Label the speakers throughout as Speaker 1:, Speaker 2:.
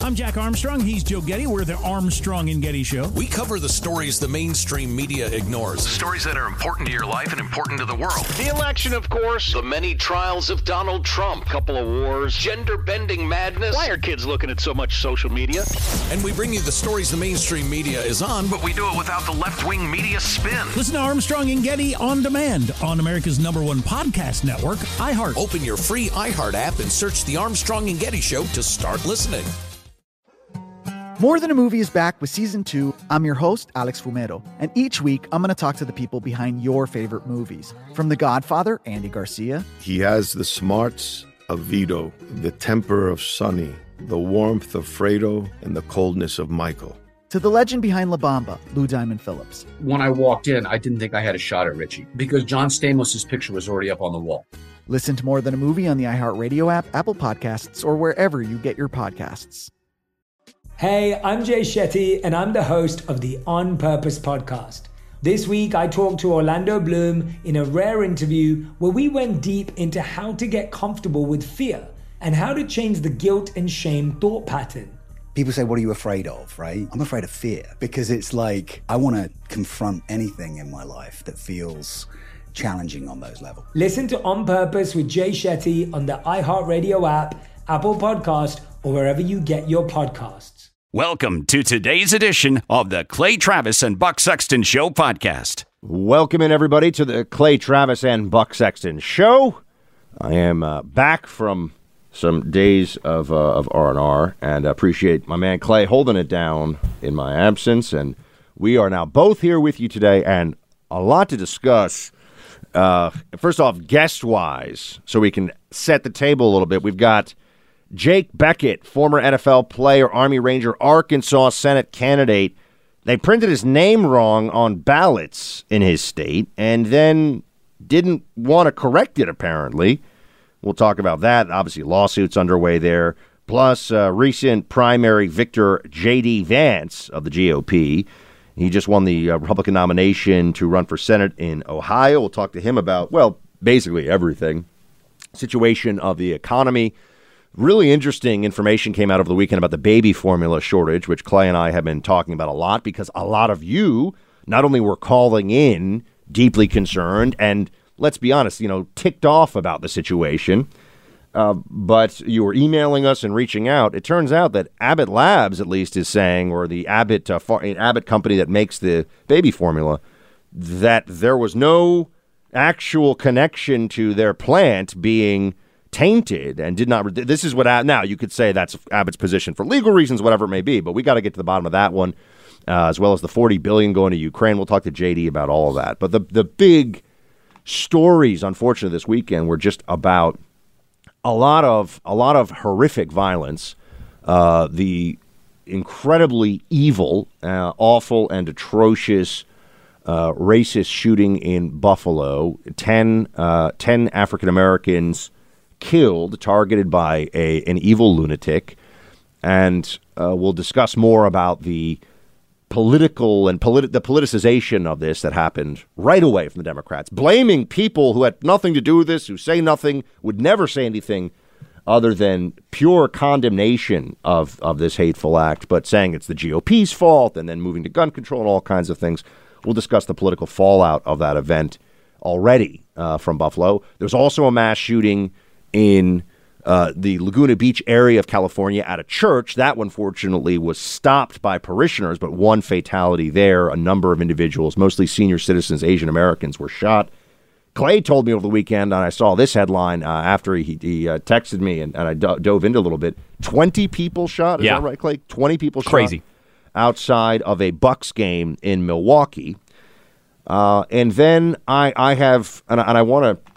Speaker 1: I'm Jack Armstrong. He's Joe Getty. We're the Armstrong and Getty Show.
Speaker 2: We cover the stories the mainstream media ignores. Stories that are important to your life and important to the world.
Speaker 3: The election, of course.
Speaker 2: The many trials of Donald Trump.
Speaker 3: Couple of wars.
Speaker 2: Gender-bending madness.
Speaker 3: Why are kids looking at so much social media?
Speaker 2: And we bring you the stories the mainstream media is on, but we do it without the left-wing media spin.
Speaker 1: Listen to Armstrong and Getty on demand on America's #1 podcast network, iHeart.
Speaker 2: Open your free iHeart app and search The Armstrong and Getty Show to start listening.
Speaker 4: More Than a Movie is back with Season 2. I'm your host, Alex Fumero. And each week, I'm going to talk to the people behind your favorite movies. From The Godfather, Andy Garcia.
Speaker 5: He has the smarts of Vito, the temper of Sonny, the warmth of Fredo, and the coldness of Michael.
Speaker 4: To the legend behind La Bamba, Lou Diamond Phillips.
Speaker 6: When I walked in, I didn't think I had a shot at Richie because John Stamos' picture was already up on the wall.
Speaker 4: Listen to More Than a Movie on the iHeartRadio app, Apple Podcasts, or wherever you get your podcasts.
Speaker 7: Hey, I'm Jay Shetty, and I'm the host of the On Purpose podcast. This week, I talked to Orlando Bloom in a rare interview where we went deep into how to get comfortable with fear and how to change the guilt and shame thought pattern.
Speaker 8: People say, what are you afraid of, right? I'm afraid of fear because it's like I want to confront anything in my life that feels challenging on those levels.
Speaker 7: Listen to On Purpose with Jay Shetty on the iHeartRadio app, Apple Podcast, or wherever you get your podcasts.
Speaker 9: Welcome to today's edition of the Clay Travis and Buck Sexton Show podcast.
Speaker 10: Welcome in, everybody, to the Clay Travis and Buck Sexton Show. I am back from some days of R&R and appreciate my man Clay holding it down in my absence. And we are now both here with you today and a lot to discuss. First off, guest-wise, so we can set the table a little bit. We've got Jake Beckett, former NFL player, Army Ranger, Arkansas Senate candidate. They printed his name wrong on ballots in his state and then didn't want to correct it, apparently. We'll talk about that. Obviously, lawsuits underway there. Plus, recent primary victor J.D. Vance of the GOP. He just won the Republican nomination to run for Senate in Ohio. We'll talk to him about, well, basically everything. Situation of the economy. Really interesting information came out over the weekend about the baby formula shortage, which Clay and I have been talking about a lot because a lot of you not only were calling in deeply concerned and, let's be honest, ticked off about the situation, but you were emailing us and reaching out. It turns out that Abbott Labs, at least, is saying, or the Abbott company that makes the baby formula, that there was no actual connection to their plant being tainted and did not. This is what now you could say that's Abbott's position for legal reasons, whatever it may be. But we got to get to the bottom of that one, as well as the $40 billion going to Ukraine. We'll talk to JD about all of that. But the big stories, unfortunately, this weekend were just about a lot of horrific violence, the incredibly evil, awful, and atrocious racist shooting in Buffalo. 10 African Americans killed, targeted by an evil lunatic, and we'll discuss more about the political and the politicization of this that happened right away from the Democrats, blaming people who had nothing to do with this, who say nothing, would never say anything other than pure condemnation of this hateful act, but saying it's the GOP's fault, and then moving to gun control and all kinds of things. We'll discuss the political fallout of that event already from Buffalo. There's also a mass shooting in the Laguna Beach area of California at a church. That one, fortunately, was stopped by parishioners, but one fatality there. A number of individuals, mostly senior citizens, Asian Americans, were shot. Clay told me over the weekend, and I saw this headline after he texted me, and I dove into a little bit. 20 people shot? Is that right, Clay? 20 people shot.
Speaker 11: Crazy.
Speaker 10: Outside of a Bucks game in Milwaukee. And then I have, and I want to,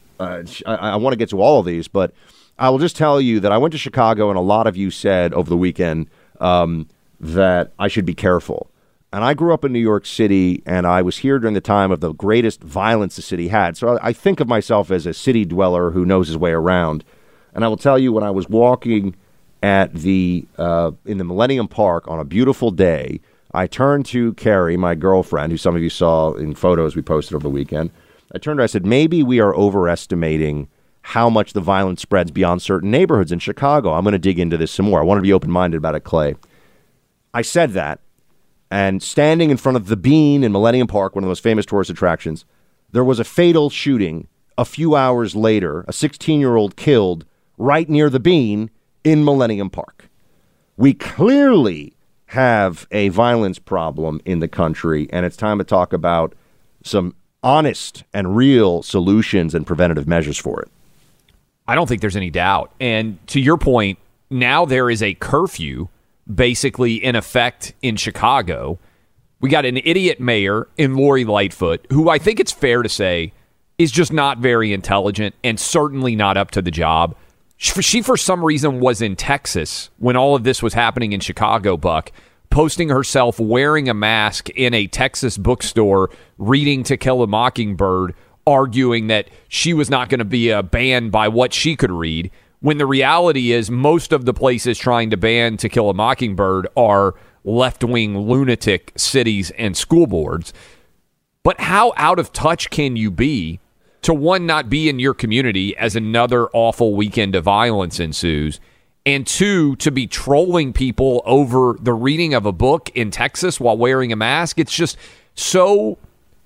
Speaker 10: I want to get to all of these, but I will just tell you that I went to Chicago, and a lot of you said over the weekend that I should be careful. And I grew up in New York City, and I was here during the time of the greatest violence the city had. So I think of myself as a city dweller who knows his way around. And I will tell you, when I was walking at in the Millennium Park on a beautiful day, I turned to Carrie, my girlfriend, who some of you saw in photos we posted over the weekend. I turned to her, I said, maybe we are overestimating how much the violence spreads beyond certain neighborhoods in Chicago. I'm going to dig into this some more. I want to be open-minded about it, Clay. I said that, and standing in front of the Bean in Millennium Park, one of the most famous tourist attractions, there was a fatal shooting a few hours later, a 16-year-old killed right near the Bean in Millennium Park. We clearly have a violence problem in the country, and it's time to talk about some honest and real solutions and preventative measures for it.
Speaker 11: I don't think there's any doubt. And to your point, now there is a curfew basically in effect in Chicago. We got an idiot mayor in Lori Lightfoot, who I think it's fair to say is just not very intelligent and certainly not up to the job. She, for some reason, was in Texas when all of this was happening in Chicago, Buck, posting herself wearing a mask in a Texas bookstore, reading To Kill a Mockingbird, arguing that she was not going to be banned by what she could read, when the reality is most of the places trying to ban To Kill a Mockingbird are left-wing lunatic cities and school boards. But how out of touch can you be to, one, not be in your community as another awful weekend of violence ensues, and two, to be trolling people over the reading of a book in Texas while wearing a mask? It's just so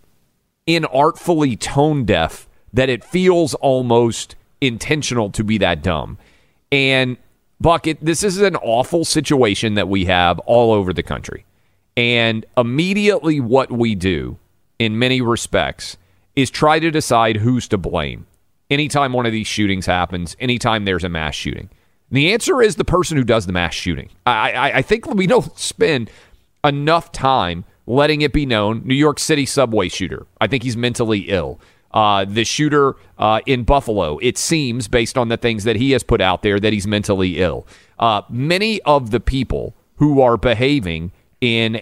Speaker 11: inartfully tone deaf that it feels almost intentional to be that dumb. And Buck, this is an awful situation that we have all over the country. And immediately what we do, in many respects, is try to decide who's to blame anytime one of these shootings happens, anytime there's a mass shooting. And the answer is the person who does the mass shooting. I think we don't spend enough time letting it be known. New York City subway shooter, I think he's mentally ill. The shooter in Buffalo, it seems, based on the things that he has put out there, that he's mentally ill. Many of the people who are behaving in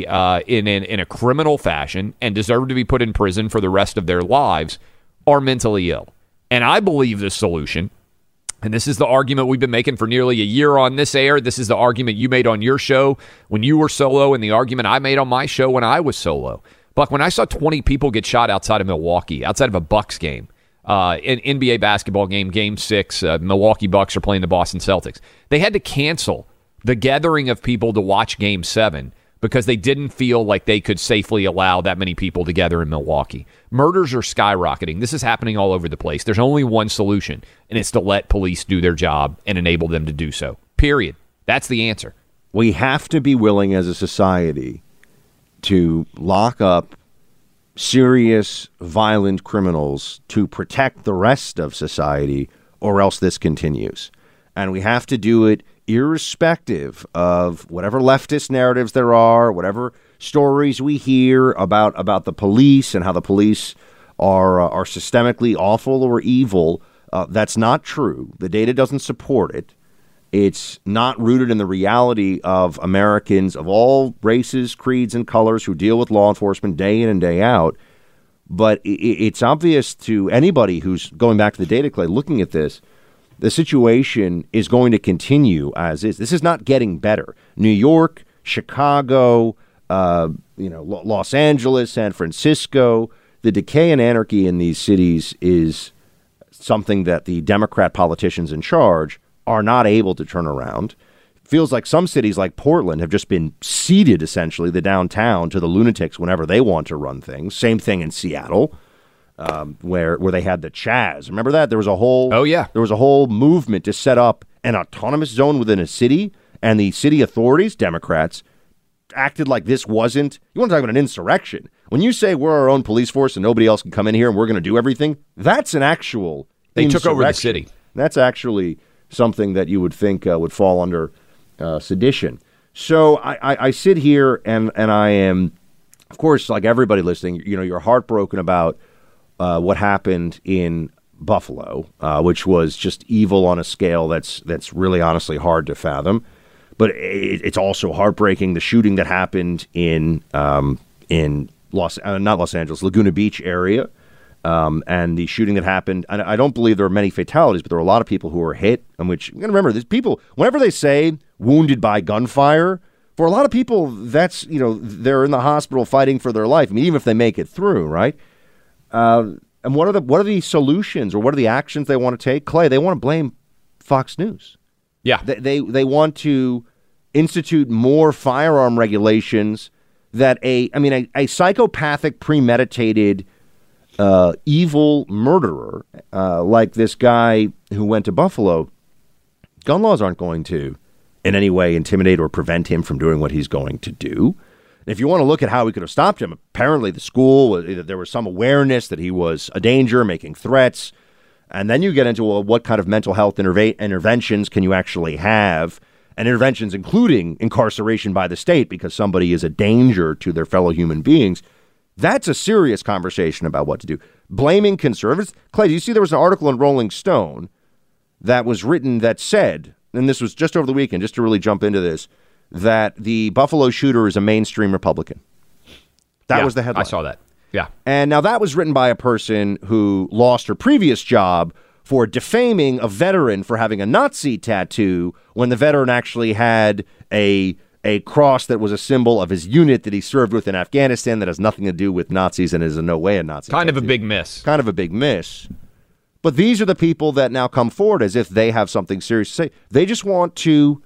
Speaker 11: a criminal fashion and deserve to be put in prison for the rest of their lives are mentally ill. And I believe the solution, and this is the argument we've been making for nearly a year on this air. This is the argument you made on your show when you were solo, and the argument I made on my show when I was solo. Buck, when I saw 20 people get shot outside of Milwaukee, outside of a Bucks game, an NBA basketball game, Game 6, Milwaukee Bucks are playing the Boston Celtics. They had to cancel the gathering of people to watch Game 7 because they didn't feel like they could safely allow that many people together in Milwaukee. Murders are skyrocketing. This is happening all over the place. There's only one solution, and it's to let police do their job and enable them to do so. Period. That's the answer.
Speaker 10: We have to be willing as a society to lock up serious, violent criminals to protect the rest of society, or else this continues. And we have to do it irrespective of whatever leftist narratives there are, whatever stories we hear about the police and how the police are systemically awful or evil. That's not true. The data doesn't support it. It's not rooted in the reality of Americans of all races, creeds, and colors who deal with law enforcement day in and day out. But it's obvious to anybody who's going back to the data, Clay, looking at this, the situation is going to continue as is. This is not getting better. New York, Chicago, Los Angeles, San Francisco, the decay and anarchy in these cities is something that the Democrat politicians in charge are not able to turn around. Feels like some cities like Portland have just been ceded, essentially, the downtown to the lunatics whenever they want to run things. Same thing in Seattle, where they had the Chaz. Remember that? There was a whole there was a whole movement to set up an autonomous zone within a city, and the city authorities, Democrats, acted like this wasn't. You want to talk about an insurrection? When you say we're our own police force and nobody else can come in here and we're going to do everything, that's an actual
Speaker 11: They took over the city.
Speaker 10: That's actually something that you would think would fall under sedition. So I sit here and I am, of course, like everybody listening, you're heartbroken about what happened in Buffalo, which was just evil on a scale that's really honestly hard to fathom. But it's also heartbreaking, the shooting that happened in not Los Angeles, Laguna Beach area. And the shooting that happened, I don't believe there were many fatalities, but there were a lot of people who were hit. And which, you got to remember, these people, whenever they say wounded by gunfire, for a lot of people, that's, they're in the hospital fighting for their life. I mean, even if they make it through, right? And what are the solutions, or what are the actions they want to take? Clay, they want to blame Fox News.
Speaker 11: Yeah.
Speaker 10: They want to institute more firearm regulations that a psychopathic, premeditated, evil murderer like this guy who went to Buffalo, gun laws aren't going to in any way intimidate or prevent him from doing what he's going to do. If you want to look at how we could have stopped him, apparently the school, there was some awareness that he was a danger, making threats. And then you get into what kind of mental health interventions can you actually have, and interventions including incarceration by the state because somebody is a danger to their fellow human beings. That's a serious conversation about what to do. Blaming conservatives. Clay, do you see there was an article in Rolling Stone that was written that said, and this was just over the weekend, just to really jump into this, that the Buffalo shooter is a mainstream Republican. That was the headline.
Speaker 11: I saw that. Yeah.
Speaker 10: And now that was written by a person who lost her previous job for defaming a veteran for having a Nazi tattoo when the veteran actually had a cross that was a symbol of his unit that he served with in Afghanistan that has nothing to do with Nazis and is in no way a Nazi
Speaker 11: Kind
Speaker 10: tattoo.
Speaker 11: of a big miss.
Speaker 10: Kind of a big miss. But these are the people that now come forward as if they have something serious to say. They just want to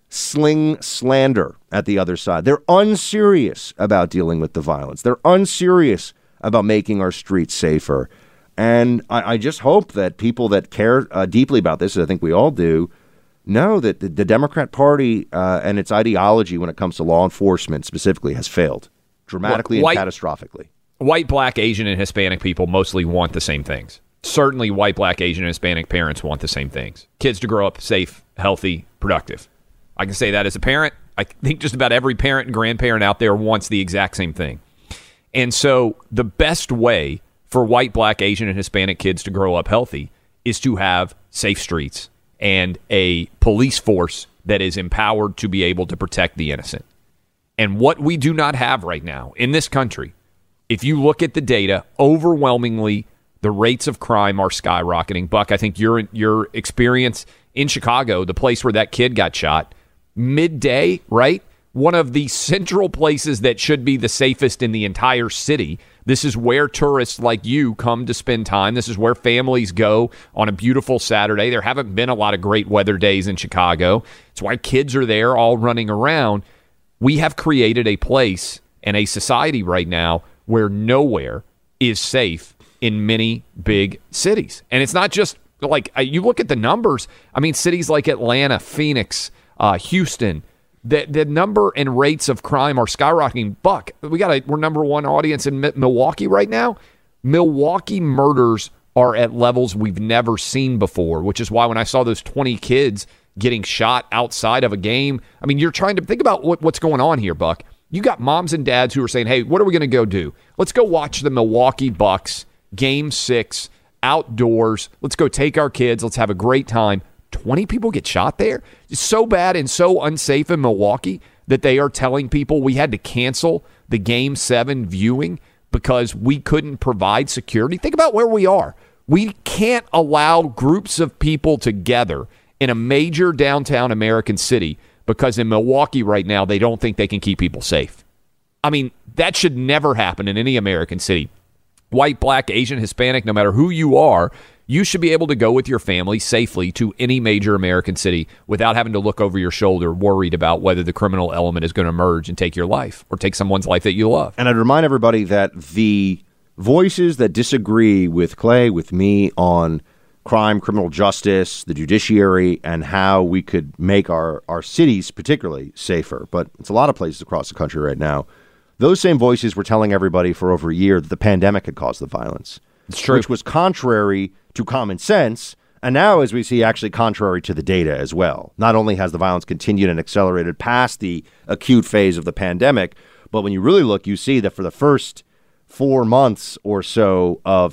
Speaker 10: sling slander at the other side. They're unserious about dealing with the violence. They're unserious about making our streets safer. And I just hope that people that care deeply about this, as I think we all do, know that the Democrat Party and its ideology when it comes to law enforcement specifically has failed dramatically and catastrophically.
Speaker 11: White, Black, Asian, and Hispanic people mostly want the same things. Certainly white, Black, Asian, and Hispanic parents want the same things. Kids to grow up safe, healthy, productive. I can say that as a parent. I think just about every parent and grandparent out there wants the exact same thing. And so the best way for white, Black, Asian, and Hispanic kids to grow up healthy is to have safe streets and a police force that is empowered to be able to protect the innocent. And what we do not have right now in this country, if you look at the data, overwhelmingly the rates of crime are skyrocketing. Buck, I think your experience in Chicago, the place where that kid got shot, midday, right? One of the central places that should be the safest in the entire city. This is where tourists like you come to spend time. This is where families go on a beautiful Saturday. There haven't been a lot of great weather days in Chicago. It's why kids are there all running around. We have created a place and a society right now where nowhere is safe in many big cities. And it's not just like you look at the numbers. I mean, cities like Atlanta, Phoenix, Houston, the number and rates of crime are skyrocketing. Buck, we're number one audience in Milwaukee right now. Milwaukee murders are at levels we've never seen before, which is why when I saw those 20 kids getting shot outside of a game, I mean, you're trying to think about what's going on here, Buck. You got moms and dads who are saying, hey, what are we going to go do? Let's go watch the Milwaukee Bucks Game 6 outdoors. Let's go take our kids. Let's have a great time. 20 people get shot there? It's so bad and so unsafe in Milwaukee that they are telling people we had to cancel the Game 7 viewing because we couldn't provide security. Think about where we are. We can't allow groups of people together in a major downtown American city because in Milwaukee right now, they don't think they can keep people safe. I mean, that should never happen in any American city. White, Black, Asian, Hispanic, no matter who you are, you should be able to go with your family safely to any major American city without having to look over your shoulder worried about whether the criminal element is going to emerge and take your life or take someone's life that you love.
Speaker 10: And I'd remind everybody that the voices that disagree with Clay, with me on crime, criminal justice, the judiciary, and how we could make our cities particularly safer, but it's a lot of places across the country right now, those same voices were telling everybody for over a year that the pandemic had caused the violence.
Speaker 11: It's true.
Speaker 10: Which was contrary to common sense, and now, as we see, actually contrary to the data as well. Not only has the violence continued and accelerated past the acute phase of the pandemic, but when you really look, you see that for the first 4 months or so of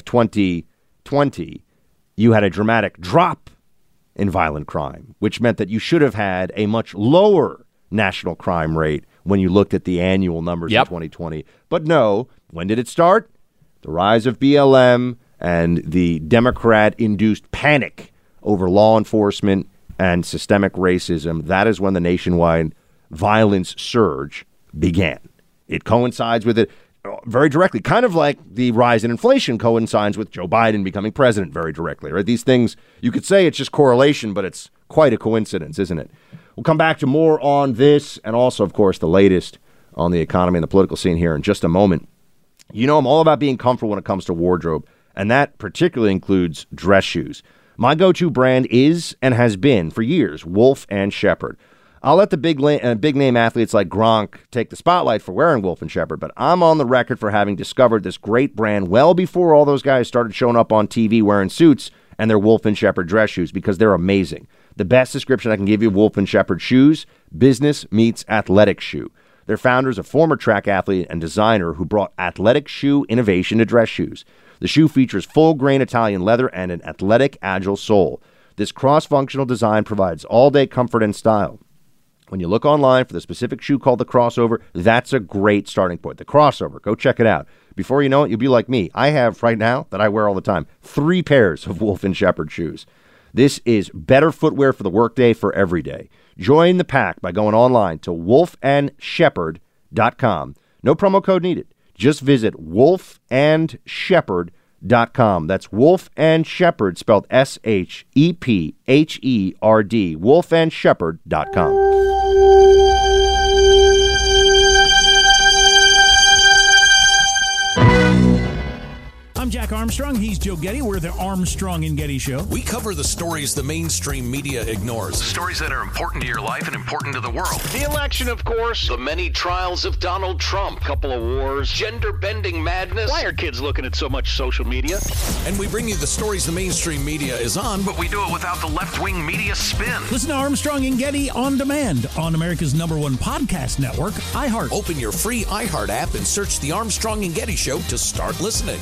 Speaker 10: 2020, you had a dramatic drop in violent crime, which meant that you should have had a much lower national crime rate when you looked at the annual numbers in 2020. But no, when did it start? The rise of BLM and the Democrat-induced panic over law enforcement and systemic racism. That is when the nationwide violence surge began. It coincides with it. very directly, kind of like the rise in inflation coincides with Joe Biden becoming president very directly, right? These things, you could say it's just correlation, but it's quite a coincidence, isn't it? We'll come back to more on this and also, of course, the latest on the economy and the political scene here in just a moment. You know, I'm all about being comfortable when it comes to wardrobe, and that particularly includes dress shoes. My go-to brand is and has been for years Wolf and Shepherd. I'll let the big name athletes like Gronk take the spotlight for wearing Wolf and Shepherd, but I'm on the record for having discovered this great brand well before all those guys started showing up on TV wearing suits and their Wolf and Shepherd dress shoes, because they're amazing. The best description I can give you of Wolf and Shepherd shoes: business meets athletic shoe. Their founder is a former track athlete and designer who brought athletic shoe innovation to dress shoes. The shoe features full-grain Italian leather and an athletic, agile sole. This cross-functional design provides all-day comfort and style. When you look online for the specific shoe called the Crossover, that's a great starting point. The Crossover, go check it out. Before you know it, you'll be like me. I have right now, that I wear all the time, 3 pairs of Wolf and Shepherd shoes. This is better footwear for the workday for every day. Join the pack by going online to wolfandshepherd.com. No promo code needed. Just visit wolfandshepherd.com. That's Wolf and Shepherd, spelled SHEPHERD. wolfandshepherd.com.
Speaker 1: I'm Jack Armstrong. He's Joe Getty. We're the Armstrong and Getty Show.
Speaker 2: We cover the stories the mainstream media ignores. Stories that are important to your life and important to the world.
Speaker 3: The election, of course.
Speaker 2: The many trials of Donald Trump.
Speaker 3: Couple of wars.
Speaker 2: Gender-bending madness.
Speaker 3: Why are kids looking at so much social media?
Speaker 2: And we bring you the stories the mainstream media is on, but we do it without the left-wing media spin.
Speaker 1: Listen to Armstrong and Getty on demand on America's #1 podcast network, iHeart.
Speaker 2: Open your free iHeart app and search The Armstrong and Getty Show to start listening.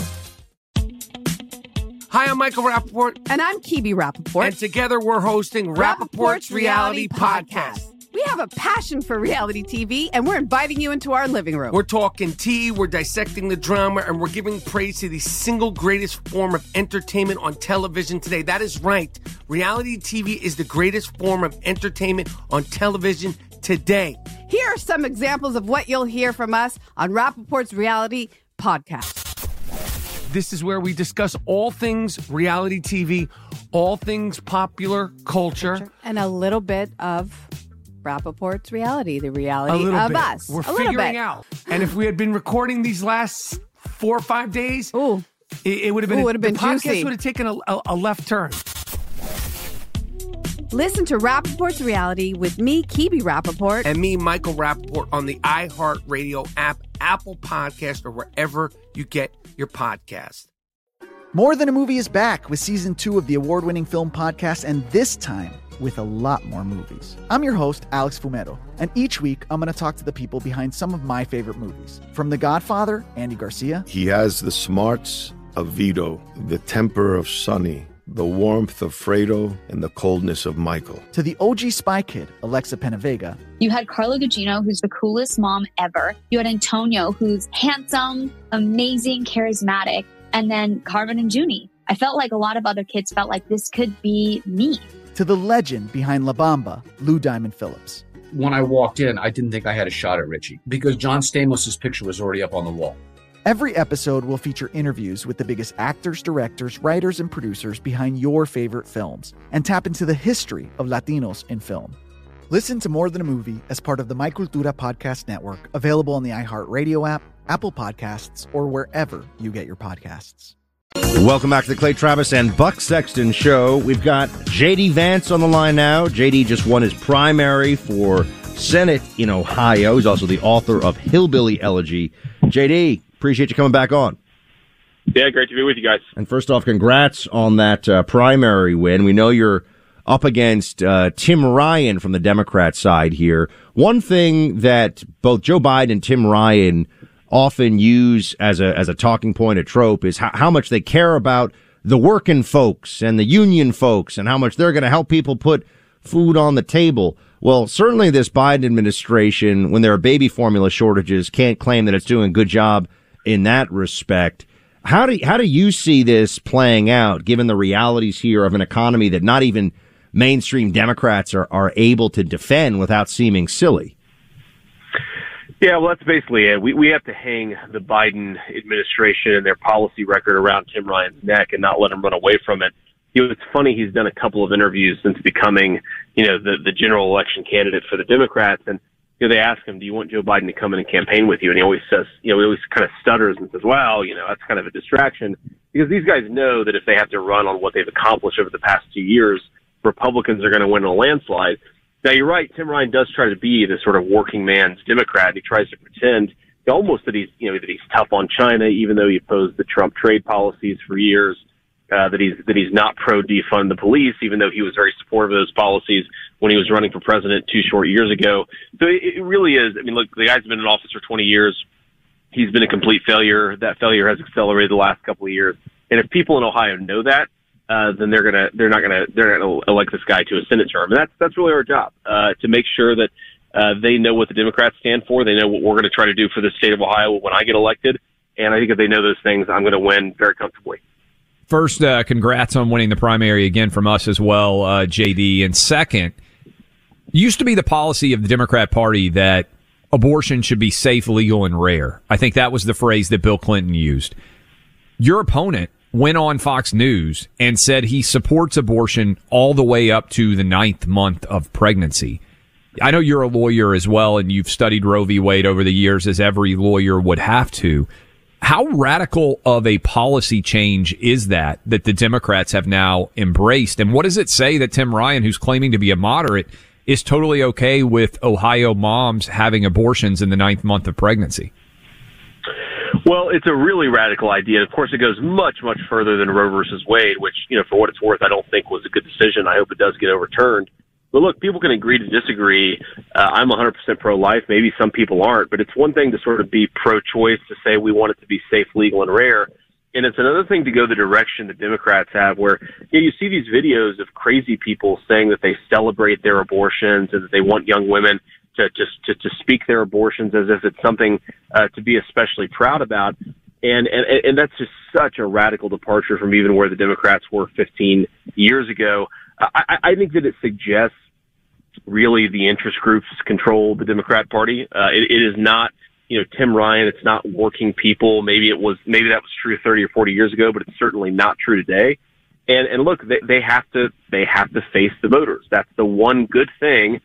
Speaker 12: Hi, I'm Michael Rappaport.
Speaker 13: And I'm Kibi Rappaport.
Speaker 12: And together we're hosting Rappaport's Reality Podcast.
Speaker 13: We have a passion for reality TV, and we're inviting you into our living room.
Speaker 12: We're talking tea, we're dissecting the drama, and we're giving praise to the single greatest form of entertainment on television today. That is right. Reality TV is the greatest form of entertainment on television today.
Speaker 13: Here are some examples of what you'll hear from us on Rappaport's Reality Podcast.
Speaker 12: This is where we discuss all things reality TV, all things popular culture.
Speaker 13: And a little bit of Rappaport's reality, the reality of us.
Speaker 12: We're figuring out. And if we had been recording these last 4 or 5 days, it would have been,
Speaker 13: the
Speaker 12: podcast
Speaker 13: juicy.
Speaker 12: would have taken a left turn.
Speaker 13: Listen to Rappaport's Reality with me, Kibi Rappaport.
Speaker 12: And me, Michael Rappaport, on the iHeartRadio app, Apple Podcast, or wherever you get your podcast.
Speaker 4: More Than a Movie is back with season 2 of the award-winning film podcast, and this time with a lot more movies. I'm your host, Alex Fumero, and each week I'm going to talk to the people behind some of my favorite movies. From The Godfather, Andy Garcia.
Speaker 5: He has the smarts of Vito, the temper of Sonny, the warmth of Fredo, and the coldness of Michael.
Speaker 4: To the OG Spy Kid, Alexa Penavega.
Speaker 14: You had Carla Gugino, who's the coolest mom ever. You had Antonio, who's handsome, amazing, charismatic. And then Carmen and Junie. I felt like a lot of other kids felt like this could be me.
Speaker 4: To the legend behind La Bamba, Lou Diamond Phillips.
Speaker 6: When I walked in, I didn't think I had a shot at Richie because John Stamos' picture was already up on the wall.
Speaker 4: Every episode will feature interviews with the biggest actors, directors, writers, and producers behind your favorite films and tap into the history of Latinos in film. Listen to More Than a Movie as part of the My Cultura Podcast Network, available on the iHeartRadio app, Apple Podcasts, or wherever you get your podcasts.
Speaker 10: Welcome back to the Clay Travis and Buck Sexton Show. We've got J.D. Vance on the line now. J.D. just won his primary for Senate in Ohio. He's also the author of Hillbilly Elegy. J.D., appreciate you coming back on.
Speaker 15: Yeah, great to be with you guys.
Speaker 10: And first off, congrats on that primary win. We know you're up against Tim Ryan from the Democrat side here. One thing that both Joe Biden and Tim Ryan often use as a talking point, a trope, is how much they care about the working folks and the union folks and how much they're going to help people put food on the table. Well, certainly this Biden administration, when there are baby formula shortages, can't claim that it's doing a good job in that respect. How do you see this playing out, given the realities here of an economy that not even mainstream Democrats are able to defend without seeming silly?
Speaker 15: Yeah, well, that's basically it. We have to hang the Biden administration and their policy record around Tim Ryan's neck and not let him run away from it. It's funny, he's done a couple of interviews since becoming, the general election candidate for the Democrats, and they ask him, do you want Joe Biden to come in and campaign with you? And he always says, he always kind of stutters and says, well, that's kind of a distraction, because these guys know that if they have to run on what they've accomplished over the past 2 years, Republicans are going to win in a landslide. Now, you're right. Tim Ryan does try to be the sort of working man's Democrat. He tries to pretend almost that he's tough on China, even though he opposed the Trump trade policies for years. That he's not pro defund the police, even though he was very supportive of those policies when he was running for president 2 short years ago. So it really is. I mean, look, the guy's been in office for 20 years. He's been a complete failure. That failure has accelerated the last couple of years. And if people in Ohio know that, then they're not gonna elect this guy to a Senate term. And that's really our job, to make sure that they know what the Democrats stand for. They know what we're going to try to do for the state of Ohio when I get elected. And I think if they know those things, I'm going to win very comfortably.
Speaker 11: First, congrats on winning the primary again from us as well, JD. And second, used to be the policy of the Democrat Party that abortion should be safe, legal, and rare. I think that was the phrase that Bill Clinton used. Your opponent went on Fox News and said he supports abortion all the way up to the 9th month of pregnancy. I know you're a lawyer as well, and you've studied Roe v. Wade over the years, as every lawyer would have to. How radical of a policy change is that the Democrats have now embraced? And what does it say that Tim Ryan, who's claiming to be a moderate, is totally okay with Ohio moms having abortions in the 9th month of pregnancy?
Speaker 15: Well, it's a really radical idea. Of course, it goes much, much further than Roe versus Wade, which, for what it's worth, I don't think was a good decision. I hope it does get overturned. But look, people can agree to disagree. I'm 100% pro-life. Maybe some people aren't, but it's one thing to sort of be pro-choice, to say we want it to be safe, legal, and rare. And it's another thing to go the direction the Democrats have, where you see these videos of crazy people saying that they celebrate their abortions and that they want young women to speak their abortions as if it's something to be especially proud about. And that's just such a radical departure from even where the Democrats were 15 years ago. I think that it suggests really the interest groups control the Democrat Party. It is not, Tim Ryan. It's not working people. Maybe that was true 30 or 40 years ago, but it's certainly not true today. And look, they have to face the voters. That's the one good thing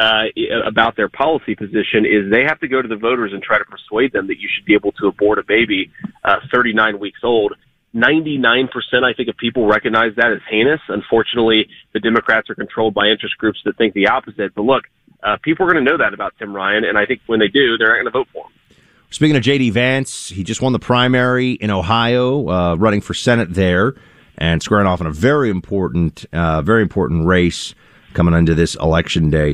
Speaker 15: about their policy position, is they have to go to the voters and try to persuade them that you should be able to abort a baby 39 weeks old. 99%, I think, of people recognize that as heinous. Unfortunately, the Democrats are controlled by interest groups that think the opposite. But look, people are going to know that about Tim Ryan, and I think when they do, they're not going to vote for him.
Speaker 10: Speaking of J.D. Vance, he just won the primary in Ohio, running for Senate there, and squaring off in a very important race coming into this election day.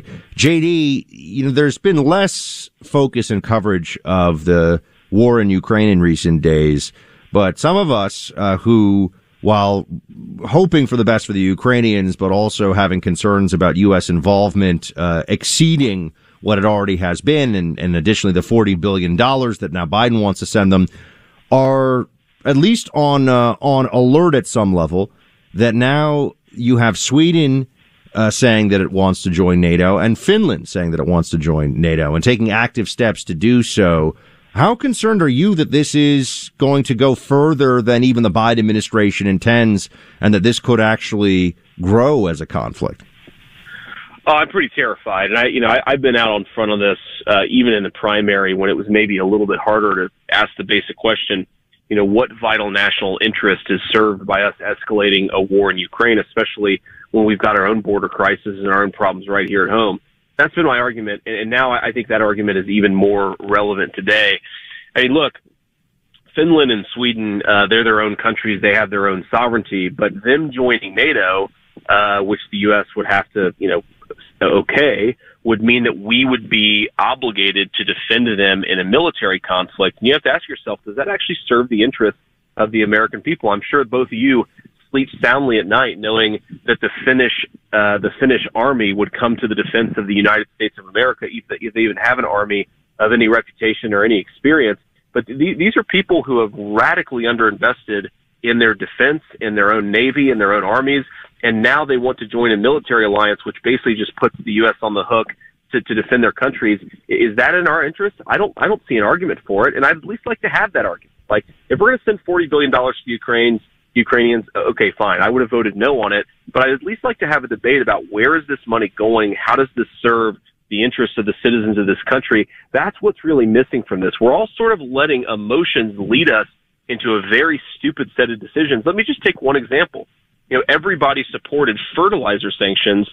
Speaker 10: J.D., there's been less focus and coverage of the war in Ukraine in recent days, but some of us who, while hoping for the best for the Ukrainians, but also having concerns about U.S. involvement exceeding what it already has been, and additionally the $40 billion that now Biden wants to send them, are at least on alert at some level that now you have Sweden saying that it wants to join NATO, and Finland saying that it wants to join NATO, and taking active steps to do so. How concerned are you that this is going to go further than even the Biden administration intends, and that this could actually grow as a conflict?
Speaker 15: Oh, I'm pretty terrified. And I've been out on front of this, even in the primary, when it was maybe a little bit harder to ask the basic question, what vital national interest is served by us escalating a war in Ukraine, especially when we've got our own border crisis and our own problems right here at home. That's been my argument, and now I think that argument is even more relevant today. I mean, look, Finland and Sweden, they're their own countries. They have their own sovereignty, but them joining NATO, which the U.S. would have to, okay, would mean that we would be obligated to defend them in a military conflict. And you have to ask yourself, does that actually serve the interests of the American people? I'm sure both of you sleep soundly at night knowing that the Finnish army would come to the defense of the United States of America, if they even have an army of any reputation or any experience. But these are people who have radically underinvested in their defense, in their own navy, in their own armies, and now they want to join a military alliance, which basically just puts the U.S. on the hook to defend their countries. Is that in our interest? I don't see an argument for it, and I'd at least like to have that argument. Like, if we're going to send $40 billion to Ukrainians, okay, fine. I would have voted no on it, but I'd at least like to have a debate about where is this money going? How does this serve the interests of the citizens of this country? That's what's really missing from this. We're all sort of letting emotions lead us into a very stupid set of decisions. Let me just take one example. Everybody supported fertilizer sanctions,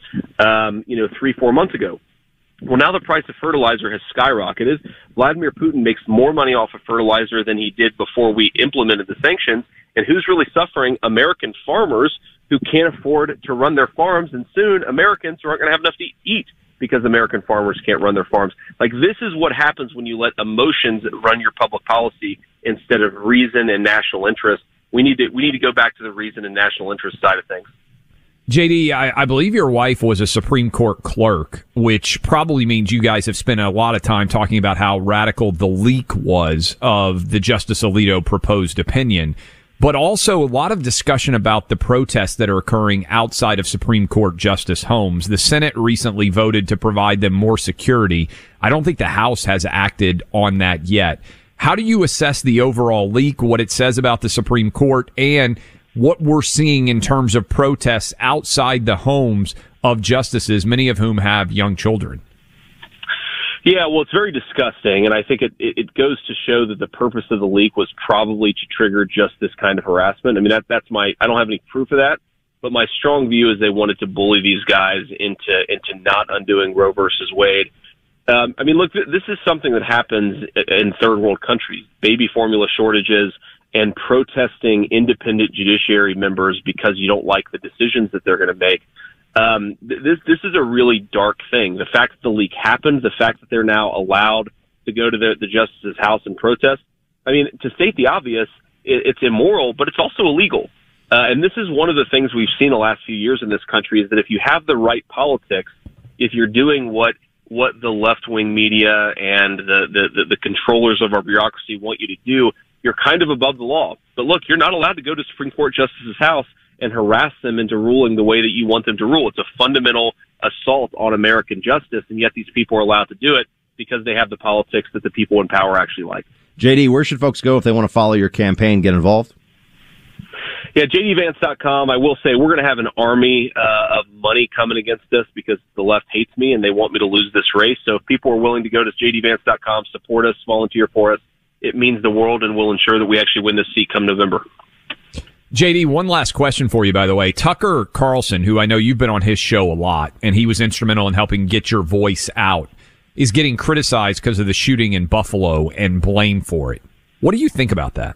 Speaker 15: 3-4 months ago. Well, now the price of fertilizer has skyrocketed. Vladimir Putin makes more money off of fertilizer than he did before we implemented the sanctions. And who's really suffering? American farmers who can't afford to run their farms. And soon Americans aren't going to have enough to eat because American farmers can't run their farms. Like, this is what happens when you let emotions run your public policy instead of reason and national interest. We need to go back to the reason and national interest side of things.
Speaker 11: JD, I believe your wife was a Supreme Court clerk, which probably means you guys have spent a lot of time talking about how radical the leak was of the Justice Alito proposed opinion, but also a lot of discussion about the protests that are occurring outside of Supreme Court Justice homes. The Senate recently voted to provide them more security. I don't think the House has acted on that yet. How do you assess the overall leak, what it says about the Supreme Court, and what we're seeing in terms of protests outside the homes of justices, many of whom have young children?
Speaker 15: Yeah, well, it's very disgusting, and I think it goes to show that the purpose of the leak was probably to trigger just this kind of harassment. I mean, that's I don't have any proof of that, but my strong view is they wanted to bully these guys into not undoing Roe versus Wade. I mean, look, this is something that happens in third world countries, baby formula shortages, and protesting independent judiciary members because you don't like the decisions that they're going to make. This is a really dark thing. The fact that the leak happened, the fact that they're now allowed to go to the justice's house and protest. I mean, to state the obvious, it's immoral, but it's also illegal. And this is one of the things we've seen the last few years in this country is that if you have the right politics, if you're doing what the left-wing media and the controllers of our bureaucracy want you to do, you're kind of above the law. But look, you're not allowed to go to Supreme Court justice's house and harass them into ruling the way that you want them to rule. It's a fundamental assault on American justice, and yet these people are allowed to do it because they have the politics that the people in power actually like.
Speaker 10: JD, where should folks go if they want to follow your campaign, get involved?
Speaker 15: Yeah, JDVance.com. I will say we're going to have an army of money coming against this because the left hates me and they want me to lose this race. So if people are willing to go to JDVance.com, support us, volunteer for us, it means the world, and we'll ensure that we actually win this seat come November.
Speaker 11: JD, one last question for you, by the way. Tucker Carlson, who I know you've been on his show a lot, and he was instrumental in helping get your voice out, is getting criticized because of the shooting in Buffalo and blamed for it. What do you think about that?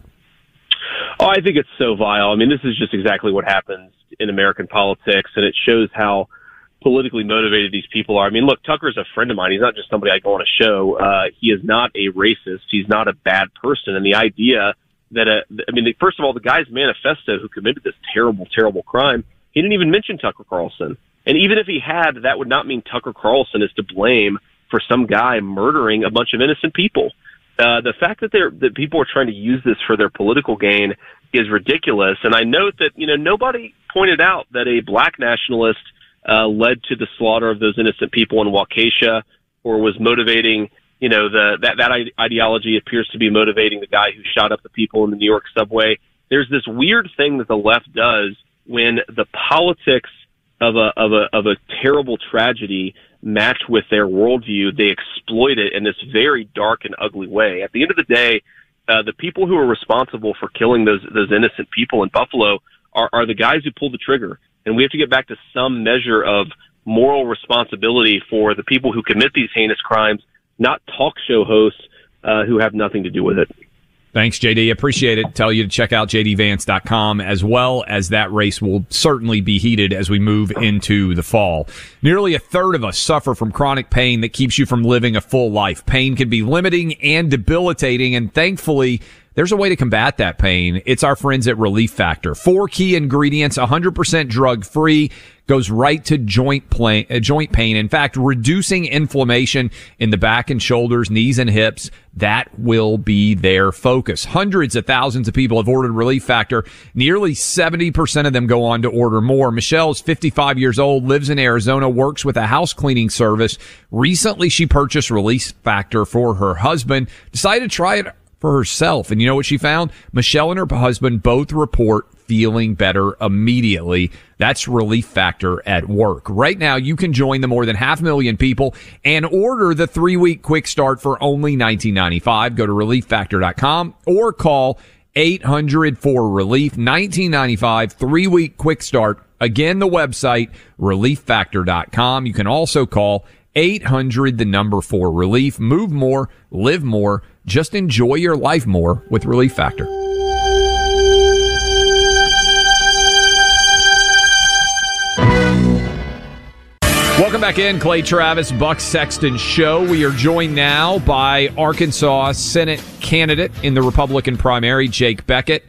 Speaker 15: Oh, I think it's so vile. I mean, this is just exactly what happens in American politics, and it shows how politically motivated these people are. I mean, look, Tucker's a friend of mine. He's not just somebody I go on a show. He is not a racist. He's not a bad person. And the idea that, first of all, the guy's manifesto who committed this terrible, terrible crime, he didn't even mention Tucker Carlson. And even if he had, that would not mean Tucker Carlson is to blame for some guy murdering a bunch of innocent people. The fact that people are trying to use this for their political gain is ridiculous. And I note that, nobody pointed out that a black nationalist led to the slaughter of those innocent people in Waukesha, or was motivating, that ideology appears to be motivating the guy who shot up the people in the New York subway. There's this weird thing that the left does when the politics of a terrible tragedy match with their worldview. They exploit it in this very dark and ugly way. At the end of the day, the people who are responsible for killing those innocent people in Buffalo are the guys who pulled the trigger. And we have to get back to some measure of moral responsibility for the people who commit these heinous crimes, not talk show hosts who have nothing to do with it.
Speaker 11: Thanks, JD. Appreciate it. Tell you to check out JDVance.com, as well as that race will certainly be heated as we move into the fall. Nearly a third of us suffer from chronic pain that keeps you from living a full life. Pain can be limiting and debilitating, and thankfully, There's a way to combat that pain. It's our friends at Relief Factor. 4 key ingredients, 100% drug-free, goes right to joint pain. In fact, reducing inflammation in the back and shoulders, knees and hips. That will be their focus. Hundreds of thousands of people have ordered Relief Factor. Nearly 70% of them go on to order more. Michelle is 55 years old, lives in Arizona, works with a house cleaning service. Recently, she purchased Relief Factor for her husband, decided to try it for herself. And you know what she found? Michelle and her husband both report feeling better immediately. That's Relief Factor at work. Right now, you can join the more than 500,000 people and order the 3-week quick start for only $19.95. Go to relieffactor.com or call 800-4RELIEF, $19.95, 3-week quick start. Again, the website, relieffactor.com. You can also call 800-4RELIEF. Move more, live more. Just enjoy your life more with Relief Factor. Welcome back in, Clay Travis, Buck Sexton Show. We are joined now by Arkansas Senate candidate in the Republican primary, Jake Bequette.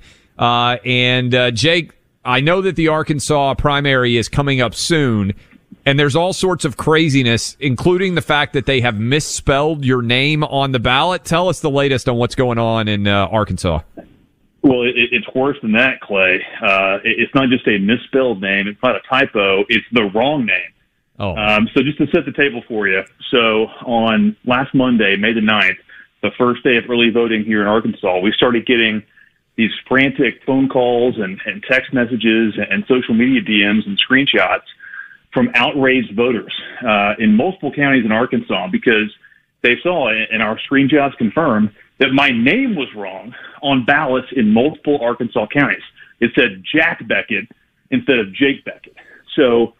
Speaker 11: Jake, I know that the Arkansas primary is coming up soon, and there's all sorts of craziness, including the fact that they have misspelled your name on the ballot. Tell us the latest on what's going on in Arkansas.
Speaker 16: Well, it's worse than that, Clay. It's not just a misspelled name. It's not a typo. It's the wrong name.
Speaker 11: Oh.
Speaker 16: So just to set the table for you. So on last Monday, May the 9th, the first day of early voting here in Arkansas, we started getting these frantic phone calls and text messages and social media DMs and screenshots from outraged voters in multiple counties in Arkansas because they saw, and our screenshots confirm, that my name was wrong on ballots in multiple Arkansas counties. It said Jack Bequette instead of Jake Bequette. So,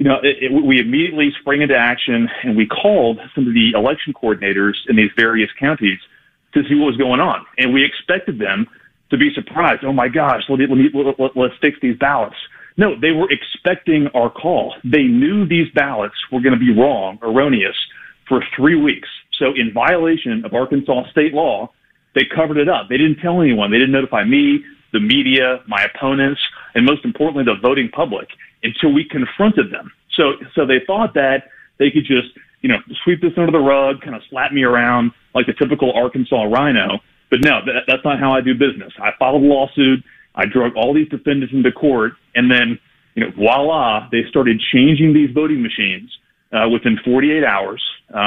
Speaker 16: we immediately sprang into action, and we called some of the election coordinators in these various counties to see what was going on. And we expected them to be surprised. Oh, my gosh, let's fix these ballots. No, they were expecting our call. They knew these ballots were going to be erroneous, for 3 weeks. So in violation of Arkansas state law, they covered it up. They didn't tell anyone. They didn't notify me, the media, my opponents, and most importantly, the voting public, until we confronted them. So they thought that they could just, sweep this under the rug, kind of slap me around like the typical Arkansas rhino. But no, that's not how I do business. I filed a lawsuit. I drug all these defendants into court, and then, voila, they started changing these voting machines within 48 hours.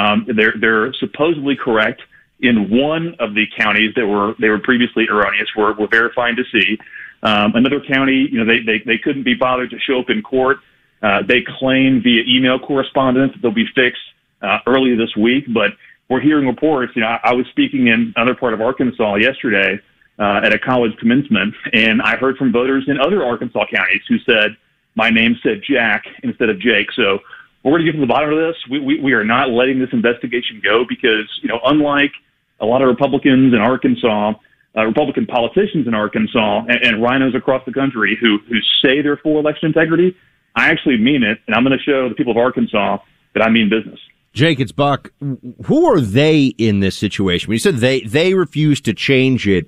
Speaker 16: They're supposedly correct in one of the counties that they were previously erroneous. We're verifying to see. Another county, they couldn't be bothered to show up in court. They claim via email correspondence that they'll be fixed early this week, but we're hearing reports. I was speaking in another part of Arkansas yesterday at a college commencement, and I heard from voters in other Arkansas counties who said my name said Jack instead of Jake. So we're going to get to the bottom of this. We are not letting this investigation go because, unlike a lot of Republicans in Arkansas, Republican politicians in Arkansas and rhinos across the country who say they're for election integrity, I actually mean it, and I'm going to show the people of Arkansas that I mean business.
Speaker 10: Jake, it's Buck. Who are they in this situation? When you said they refused to change it,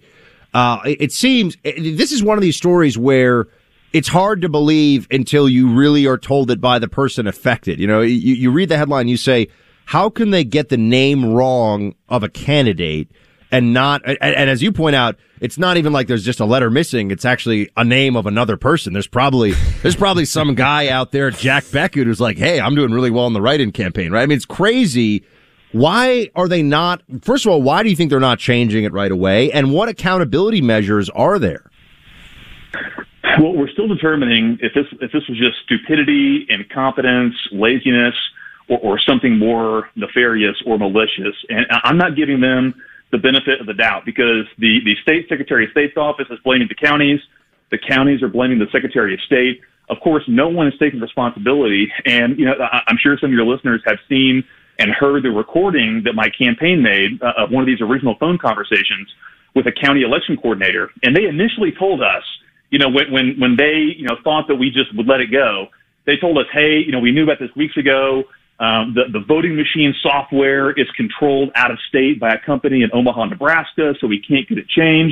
Speaker 10: it seems this is one of these stories where it's hard to believe until you really are told it by the person affected. You read the headline, you say, how can they get the name wrong of a candidate and not, and as you point out, it's not even like there's just a letter missing. It's actually a name of another person. There's probably some guy out there, Jack Bequette, who's like, hey, I'm doing really well in the write-in campaign, right? I mean, it's crazy. Why are they not, first of all, why do you think they're not changing it right away? And what accountability measures are there?
Speaker 16: Well, we're still determining if this was just stupidity, incompetence, laziness, or something more nefarious or malicious. And I'm not giving them the benefit of the doubt because the state Secretary of State's office is blaming the counties are blaming the Secretary of State. Of course, no one is taking responsibility. And, I'm sure some of your listeners have seen and heard the recording that my campaign made of one of these original phone conversations with a county election coordinator. And they initially told us, when they, thought that we just would let it go, they told us, hey, we knew about this weeks ago. The voting machine software is controlled out of state by a company in Omaha, Nebraska, so we can't get it changed.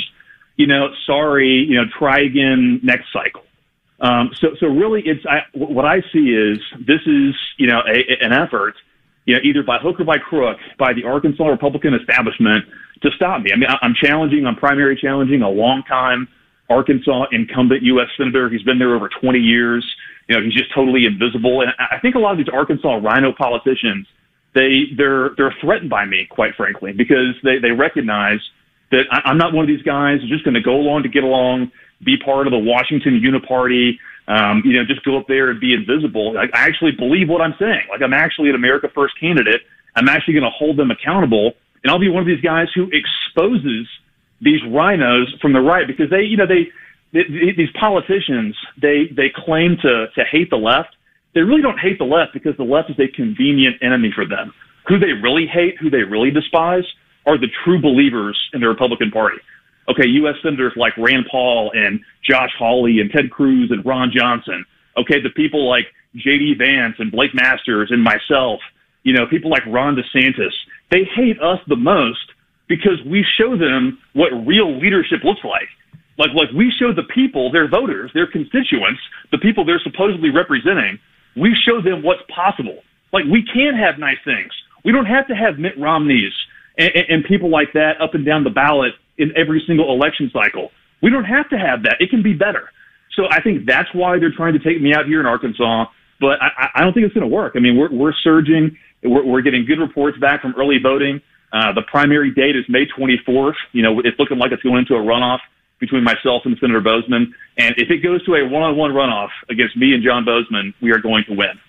Speaker 16: sorry, try again next cycle. So really, what I see is this is, an effort, either by hook or by crook, by the Arkansas Republican establishment to stop me. I mean, I'm primary challenging a longtime Arkansas incumbent U.S. senator. He's been there over 20 years. He's just totally invisible. And I think a lot of these Arkansas rhino politicians, they're threatened by me, quite frankly, because they recognize that I'm not one of these guys who's just going to go along to get along, be part of the Washington Uniparty, just go up there and be invisible. I actually believe what I'm saying. Like, I'm actually an America First candidate. I'm actually going to hold them accountable, and I'll be one of these guys who exposes these rhinos from the right, because these politicians, they claim to hate the left. They really don't hate the left because the left is a convenient enemy for them. Who they really hate, who they really despise, are the true believers in the Republican Party. Okay, U.S. senators like Rand Paul and Josh Hawley and Ted Cruz and Ron Johnson. Okay, the people like J.D. Vance and Blake Masters and myself, people like Ron DeSantis. They hate us the most because we show them what real leadership looks like. Like we show the people, their voters, their constituents, the people they're supposedly representing, we show them what's possible. Like, we can have nice things. We don't have to have Mitt Romneys and people like that up and down the ballot in every single election cycle. We don't have to have that. It can be better. So I think that's why they're trying to take me out here in Arkansas. But I don't think it's going to work. I mean, we're surging. We're getting good reports back from early voting. The primary date is May 24th. It's looking like it's going into a runoff between myself and Senator Bozeman. And if it goes to a one-on-one runoff against me and John Bozeman, we are going to win.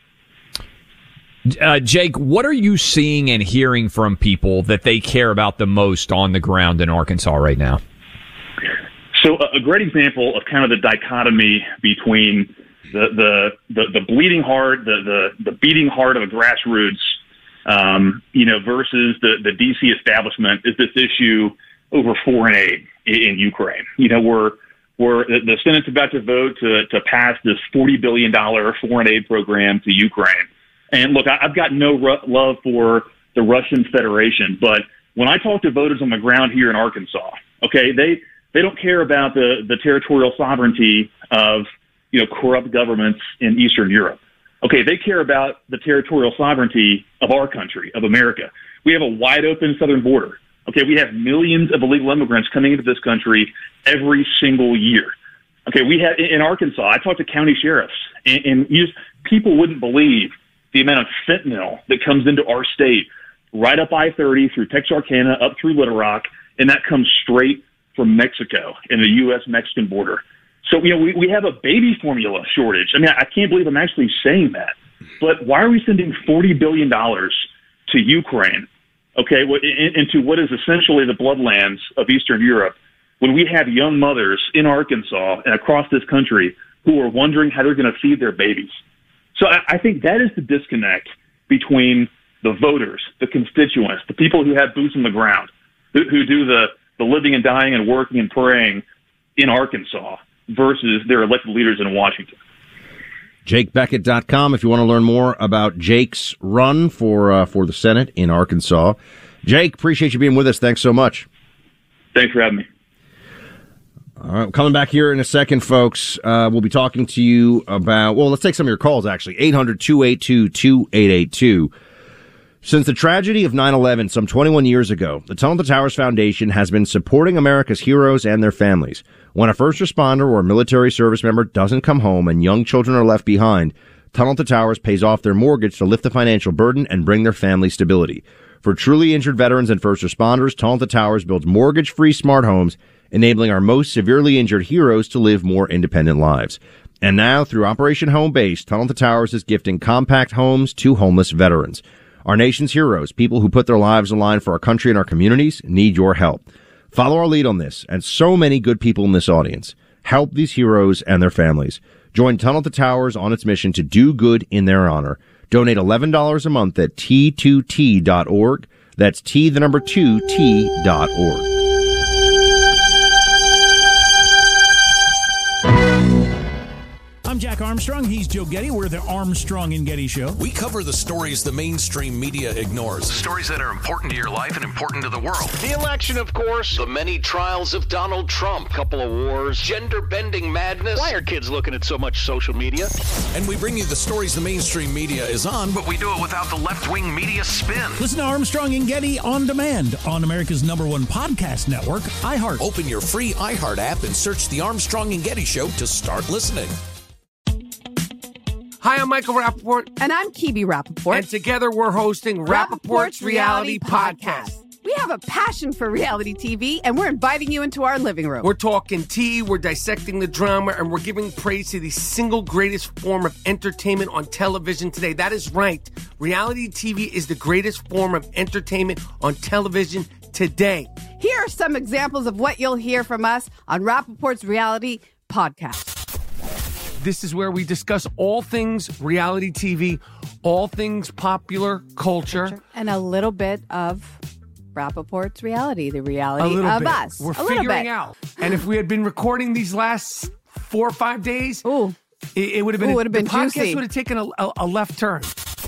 Speaker 11: Jake, what are you seeing and hearing from people that they care about the most on the ground in Arkansas right now?
Speaker 16: So a great example of kind of the dichotomy between the bleeding heart, the beating heart of a grassroots, versus the DC establishment is this issue over foreign aid in Ukraine. The Senate's about to vote to pass this $40 billion foreign aid program to Ukraine. And look, I've got no love for the Russian Federation, but when I talk to voters on the ground here in Arkansas, okay, they don't care about the territorial sovereignty of corrupt governments in Eastern Europe. Okay, they care about the territorial sovereignty of our country, of America. We have a wide open southern border. Okay, we have millions of illegal immigrants coming into this country every single year. Okay, we have in Arkansas, I talked to county sheriffs, and people wouldn't believe the amount of fentanyl that comes into our state, right up I-30 through Texarkana, up through Little Rock, and that comes straight from Mexico in the U.S.-Mexican border. So, we have a baby formula shortage. I mean, I can't believe I'm actually saying that. But why are we sending $40 billion to Ukraine, okay, into what is essentially the bloodlands of Eastern Europe, when we have young mothers in Arkansas and across this country who are wondering how they're going to feed their babies? So I think that is the disconnect between the voters, the constituents, the people who have boots on the ground, who do the living and dying and working and praying in Arkansas versus their elected leaders in Washington.
Speaker 10: JakeBeckett.com if you want to learn more about Jake's run for the Senate in Arkansas. Jake, appreciate you being with us. Thanks so much.
Speaker 16: Thanks for having me.
Speaker 10: All right, coming back here in a second, folks. We'll be talking to you about, let's take some of your calls, actually. 800-282-2882. Since the tragedy of 9/11 some 21 years ago, the Tunnel to Towers Foundation has been supporting America's heroes and their families. When a first responder or military service member doesn't come home and young children are left behind, Tunnel to Towers pays off their mortgage to lift the financial burden and bring their family stability. For truly injured veterans and first responders, Tunnel to Towers builds mortgage-free smart homes, enabling our most severely injured heroes to live more independent lives. And now, through Operation Home Base, Tunnel to Towers is gifting compact homes to homeless veterans. Our nation's heroes, people who put their lives on the line for our country and our communities, need your help. Follow our lead on this, and so many good people in this audience. Help these heroes and their families. Join Tunnel to Towers on its mission to do good in their honor. Donate $11 a month at T2T.org. That's T2T.org.
Speaker 1: I'm Jack Jack Armstrong. He's Joe Getty. We're the Armstrong and Getty Show.
Speaker 2: We cover the stories the mainstream media ignores. Stories that are important to your life and important to the world.
Speaker 3: The election, of course.
Speaker 2: The many trials of Donald Trump.
Speaker 3: Couple of wars.
Speaker 2: Gender-bending madness.
Speaker 3: Why are kids looking at so much social media?
Speaker 2: And we bring you the stories the mainstream media is on, but we do it without the left-wing media spin.
Speaker 1: Listen to Armstrong and Getty on demand on America's #1 podcast network, iHeart.
Speaker 2: Open your free iHeart app and search the Armstrong and Getty Show to start listening.
Speaker 12: Hi, I'm Michael Rappaport.
Speaker 13: And I'm Kibi Rappaport.
Speaker 12: And together we're hosting Rappaport's Reality Podcast.
Speaker 13: We have a passion for reality TV, and we're inviting you into our living room.
Speaker 12: We're talking tea, we're dissecting the drama, and we're giving praise to the single greatest form of entertainment on television today. That is right. Reality TV is the greatest form of entertainment on television today.
Speaker 13: Here are some examples of what you'll hear from us on Rappaport's Reality Podcast.
Speaker 12: This is where we discuss all things reality TV, all things popular culture.
Speaker 13: And a little bit of Rappaport's reality, the reality of
Speaker 12: bit.
Speaker 13: us.
Speaker 12: We're figuring out. And if we had been recording these last 4 or 5 days, it would have been,
Speaker 13: the
Speaker 12: podcast
Speaker 13: juicy.
Speaker 12: would have taken a left turn.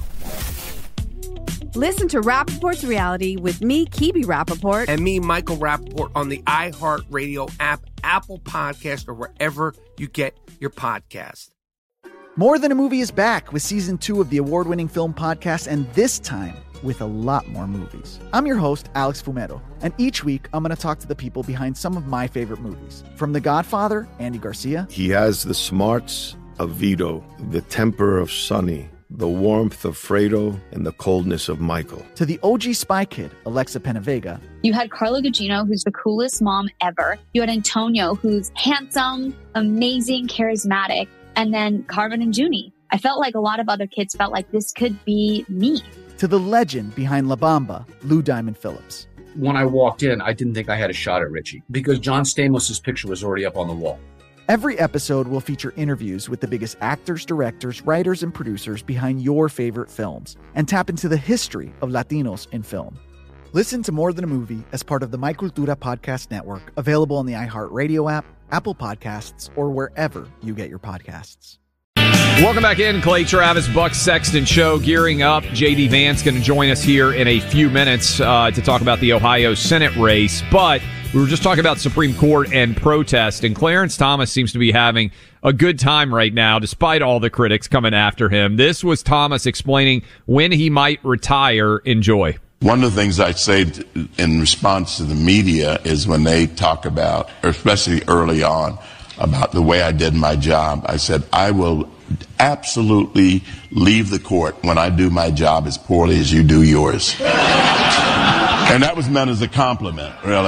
Speaker 13: Listen to Rappaport's Reality with me, Kibi Rappaport.
Speaker 12: And me, Michael Rappaport, on the iHeartRadio app, Apple Podcast, or wherever you get your podcast.
Speaker 4: More Than a Movie is back with season 2 of the award-winning film podcast, and this time with a lot more movies. I'm your host, Alex Fumero, and each week I'm going to talk to the people behind some of my favorite movies. From The Godfather, Andy Garcia.
Speaker 5: He has the smarts of Vito, the temper of Sonny, the warmth of Fredo, and the coldness of Michael.
Speaker 4: To the OG Spy Kid, Alexa Penavega.
Speaker 14: You had Carla Gugino, who's the coolest mom ever. You had Antonio, who's handsome, amazing, charismatic. And then Carmen and Junie. I felt like a lot of other kids felt like this could be me.
Speaker 4: To the legend behind La Bamba, Lou Diamond Phillips.
Speaker 6: When I walked in, I didn't think I had a shot at Richie because John Stamos' picture was already up on the wall.
Speaker 4: Every episode will feature interviews with the biggest actors, directors, writers, and producers behind your favorite films and tap into the history of Latinos in film. Listen to More Than a Movie as part of the My Cultura podcast network, available on the iHeartRadio app, Apple Podcasts, or wherever you get your podcasts.
Speaker 11: Welcome back in, Clay Travis, Buck Sexton Show, gearing up. J.D. Vance going to join us here in a few minutes to talk about the Ohio Senate race. But we were just talking about Supreme Court and protest, and Clarence Thomas seems to be having a good time right now, despite all the critics coming after him. This was Thomas explaining when he might retire. Enjoy.
Speaker 17: One of the things I say in response to the media is when they talk about, or especially early on, about the way I did my job, I said, I will absolutely leave the court when I do my job as poorly as you do yours. And that was meant as a compliment, really.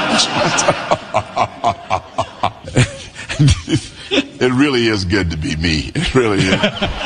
Speaker 17: It really is good to be me. It really is.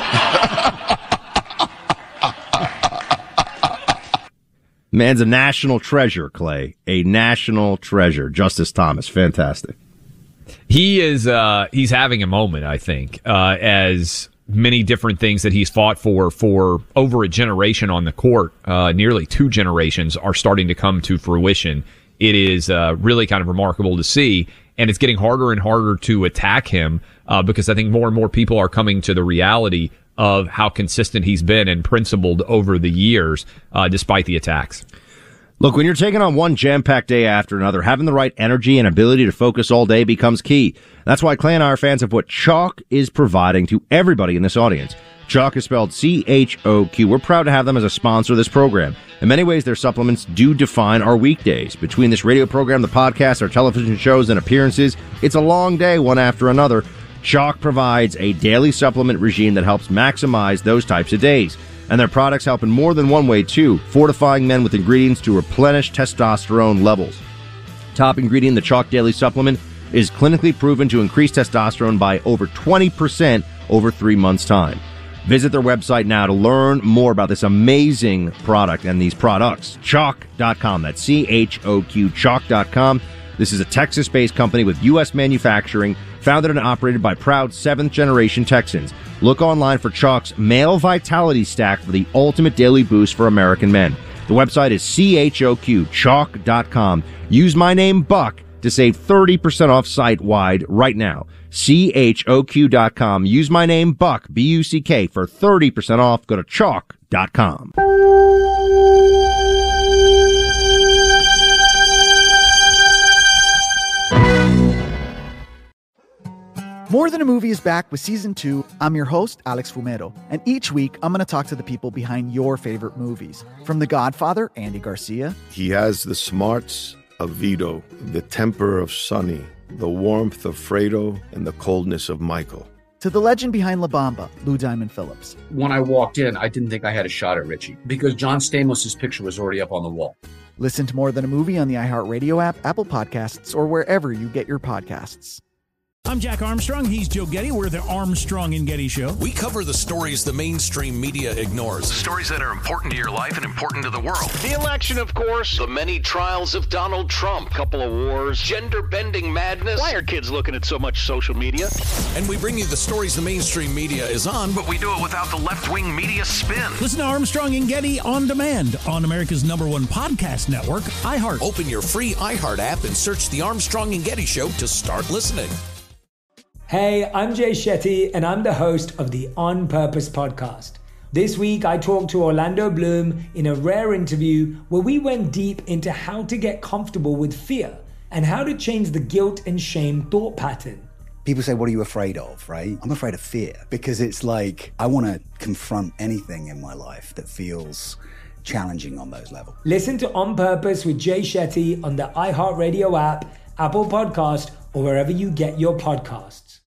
Speaker 10: Man's a national treasure, Clay. A national treasure. Justice Thomas. Fantastic.
Speaker 11: He is, he's having a moment, I think, as many different things that he's fought for over a generation on the court, nearly 2 generations, are starting to come to fruition. It is really kind of remarkable to see, and it's getting harder and harder to attack him because I think more and more people are coming to the reality of how consistent he's been and principled over the years, despite the attacks.
Speaker 10: Look, when you're taking on one jam-packed day after another, having the right energy and ability to focus all day becomes key. That's why Clay and I are fans of what Choq is providing to everybody in this audience. Choq is spelled C-H-O-Q. We're proud to have them as a sponsor of this program. In many ways, their supplements do define our weekdays. Between this radio program, the podcast, our television shows, and appearances, it's a long day, one after another. Choq provides a daily supplement regime that helps maximize those types of days. And their products help in more than one way, too, fortifying men with ingredients to replenish testosterone levels. Top ingredient in the Choq Daily Supplement is clinically proven to increase testosterone by over 20% over 3 months' time. Visit their website now to learn more about this amazing product and these products. Choq.com. That's C-H-O-Q, Choq.com. This is a Texas-based company with U.S. manufacturing, founded and operated by proud 7th-generation Texans. Look online for Choq's Male Vitality Stack for the ultimate daily boost for American men. The website is CHOQ, Choq.com. Use my name, Buck, to save 30% off site-wide right now. CHOQ.com. Use my name, Buck, B-U-C-K, for 30% off. Go to chalk.com.
Speaker 4: More Than a Movie is back with Season 2. I'm your host, Alex Fumero, and each week I'm going to talk to the people behind your favorite movies. From The Godfather, Andy Garcia.
Speaker 5: He has the smarts of Vito, the temper of Sonny, the warmth of Fredo, and the coldness of Michael.
Speaker 4: To the legend behind La Bamba, Lou Diamond Phillips.
Speaker 6: When I walked in, I didn't think I had a shot at Richie because John Stamos' picture was already up on the wall.
Speaker 4: Listen to More Than a Movie on the iHeartRadio app, Apple Podcasts, or wherever you get your podcasts.
Speaker 1: I'm Jack Armstrong. He's Joe Getty. We're the Armstrong and Getty Show.
Speaker 2: We cover the stories the mainstream media ignores. Stories that are important to your life and important to the world.
Speaker 3: The election, of course.
Speaker 2: The many trials of Donald Trump.
Speaker 3: Couple of wars.
Speaker 2: Gender-bending madness.
Speaker 3: Why are kids looking at so much social media?
Speaker 2: And we bring you the stories the mainstream media is on, but we do it without the left-wing media spin.
Speaker 1: Listen to Armstrong and Getty on demand on America's #1 podcast network, iHeart.
Speaker 2: Open your free iHeart app and search The Armstrong and Getty Show to start listening.
Speaker 7: Hey, I'm Jay Shetty, and I'm the host of the On Purpose podcast. This week, I talked to Orlando Bloom in a rare interview where we went deep into how to get comfortable with fear and how to change the guilt and shame thought pattern.
Speaker 8: People say, what are you afraid of, right? I'm afraid of fear because it's like I want to confront anything in my life that feels challenging on those levels.
Speaker 7: Listen to On Purpose with Jay Shetty on the iHeartRadio app, Apple Podcast, or wherever you get your podcasts.